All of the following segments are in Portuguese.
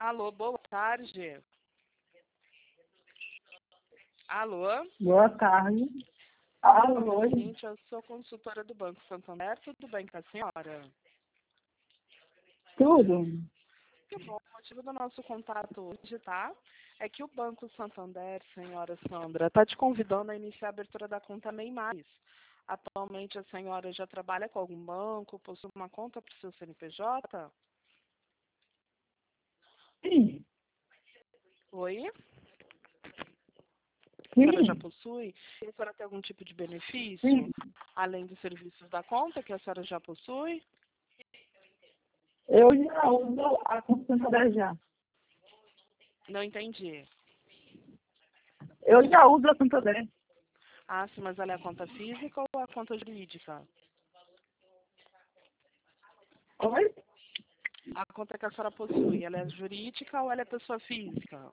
Alô, boa tarde. Alô? Boa tarde. Alô, Gente, eu sou consultora do Banco Santander. Tudo bem com a senhora? tudo? Que bom. O motivo do nosso contato hoje, tá? É que o Banco Santander, senhora Sandra, está te convidando a iniciar a abertura da conta MEI Mais. Atualmente a senhora já trabalha com algum banco, possui uma conta para o seu CNPJ? Sim, Oi? A senhora já sim, possui? E a senhora tem algum tipo de benefício, sim. além dos serviços da conta, que a senhora já possui? Eu já uso a consulta já. Não entendi. Eu já uso a Santander. Ah, sim, mas ela é a conta física ou a conta jurídica? Oi? A conta que a senhora possui, ela é jurídica ou ela é pessoa física?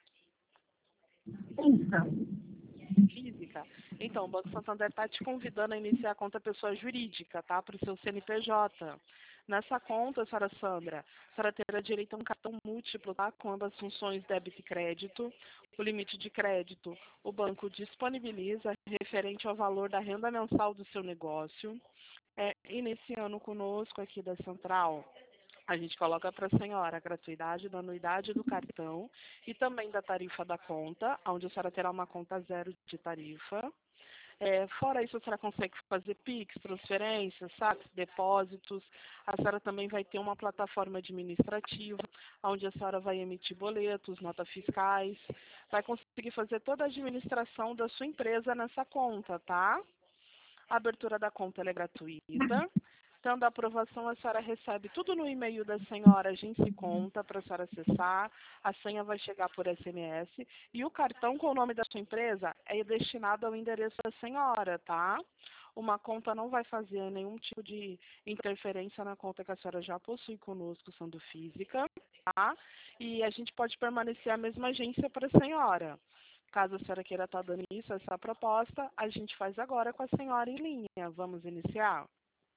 Isso. Física. Então, o Banco Santander está te convidando a iniciar a conta pessoa jurídica, tá? Para o seu CNPJ. Nessa conta, senhora Sandra, a senhora terá direito a um cartão múltiplo, tá? Com ambas funções débito e crédito. O limite de crédito, o banco disponibiliza referente ao valor da renda mensal do seu negócio. Iniciando conosco aqui da Central, a gente coloca para a senhora a gratuidade da anuidade do cartão e também da tarifa da conta, onde a senhora terá uma conta zero de tarifa. Fora isso, a senhora consegue fazer PIX, transferências, saques, depósitos. A senhora também vai ter uma plataforma administrativa, onde a senhora vai emitir boletos, notas fiscais. Vai conseguir fazer toda a administração da sua empresa nessa conta, tá? A abertura da conta ela é gratuita. Tendo a aprovação, a senhora recebe tudo no e-mail da senhora, Agência Conta, para a senhora acessar. A senha vai chegar por SMS. E o cartão com o nome da sua empresa é destinado ao endereço da senhora, tá? Uma conta não vai fazer nenhum tipo de interferência na conta que a senhora já possui conosco, sendo física, tá? E a gente pode permanecer a mesma agência para a senhora. Caso a senhora queira estar dando isso, essa proposta, a gente faz agora com a senhora em linha. Vamos iniciar?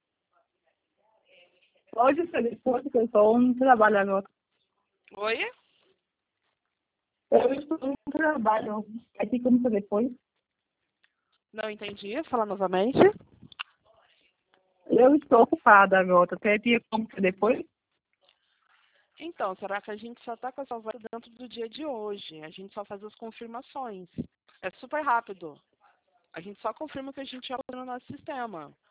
Pode ser depois que eu estou no trabalho agora. Oi? Eu estou no trabalho. Aqui como ser depois? Não entendi. Fala novamente. Eu estou ocupada agora. Quer como ser depois? Então, será que a gente só está com essa vaga dentro do dia de hoje? A gente só faz as confirmações. É super rápido. A gente só confirma o que a gente já no nosso sistema.